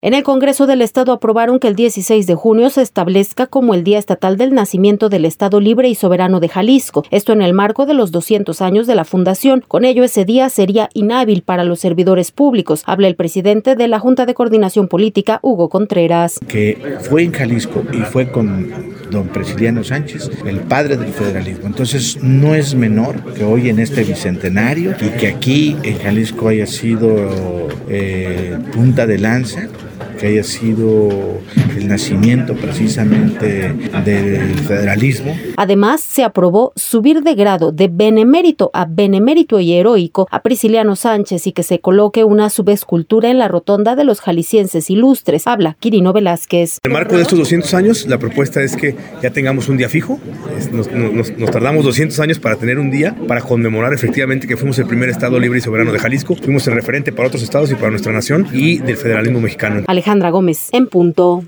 En el Congreso del Estado aprobaron que el 16 de junio se establezca como el Día Estatal del Nacimiento del Estado Libre y Soberano de Jalisco, esto en el marco de los 200 años de la fundación. Con ello, ese día sería inhábil para los servidores públicos, habla el presidente de la Junta de Coordinación Política, Hugo Contreras. Que fue en Jalisco y fue con don Prisciliano Sánchez, el padre del federalismo. Entonces, no es menor que hoy en este bicentenario y que aquí en Jalisco haya sido punta de lanza, que haya sido el nacimiento precisamente del federalismo. Además, se aprobó subir de grado de benemérito a benemérito y heroico a Prisciliano Sánchez y que se coloque una subescultura en la rotonda de los jaliscienses ilustres, habla Quirino Velázquez. En el marco de estos 200 años, la propuesta es que ya tengamos un día fijo. Nos tardamos 200 años para tener un día para conmemorar efectivamente que fuimos el primer estado libre y soberano de Jalisco. Fuimos el referente para otros estados y para nuestra nación y del federalismo mexicano. Alejandra Gómez, en punto.